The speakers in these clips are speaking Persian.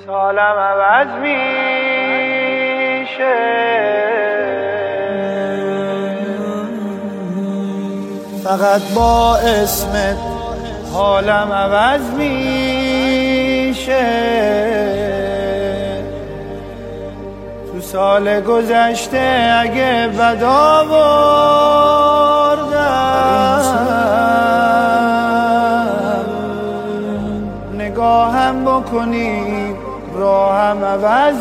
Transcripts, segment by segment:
سالم عوض میشه، فقط با اسمت حالم عوض میشه. تو سال گذشته اگه بد آوردم، نگاهم بکنی راهم عوض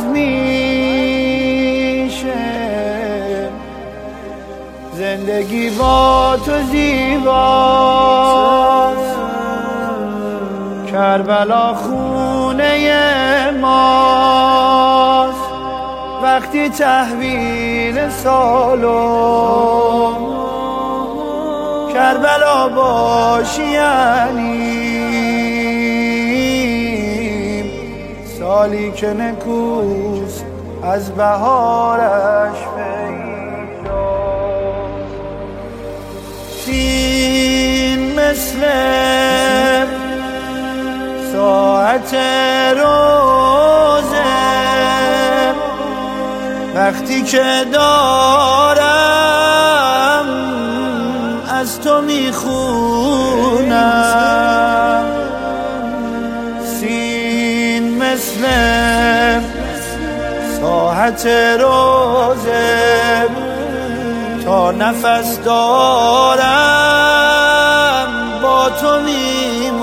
میشه. زندگی با تو زیباست، کربلا خونه ماست. وقتی تحویل سالو کربلا باشی یعنی سالی که نکوست از بهارش پیداست. سین مثل ساعت روزه، وقتی که دارم از تو میخونم. سین مثل ساعت روزه، تا نفس دارم با تو میمونم.